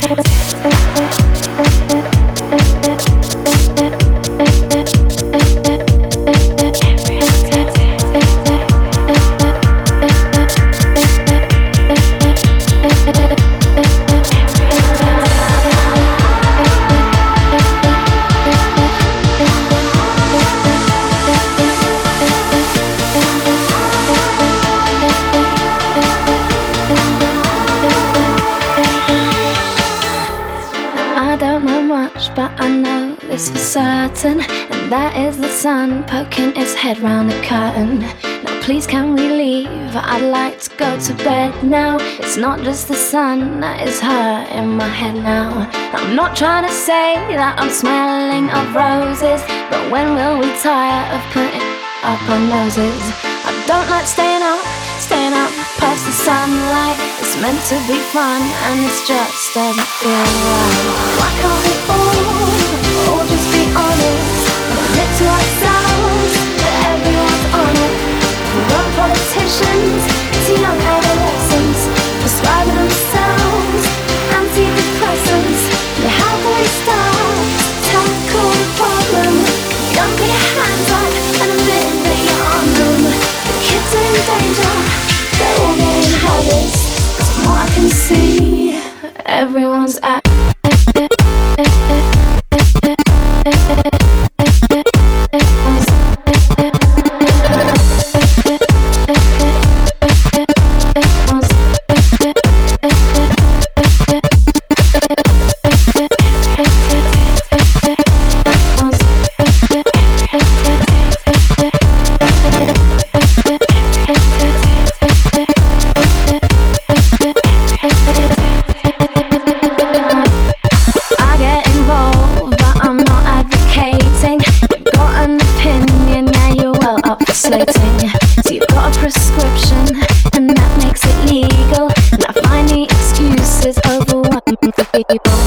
And that is the sun poking its head round the curtain. Now please can we leave? I'd like to go to bed now. It's not just the sun that is her in my head now. I'm not trying to say that I'm smelling of roses, but when will we tire of putting up our noses? I don't like staying up past the sunlight. It's meant to be fun and it's just doesn't feel right. Why can't we all just be honest? Admit to ourselves that everyone's on it. We want politicians to young adolescents prescribing themselves antidepressants. How can we start to tackle the problem? You don't put your hands up and admit that you're on them. The kids are in danger, they're all getting habits. 'Cause from what I can see, everyone's at slating. So you've got a prescription and that makes it legal. And I find the excuses overwhelming for people.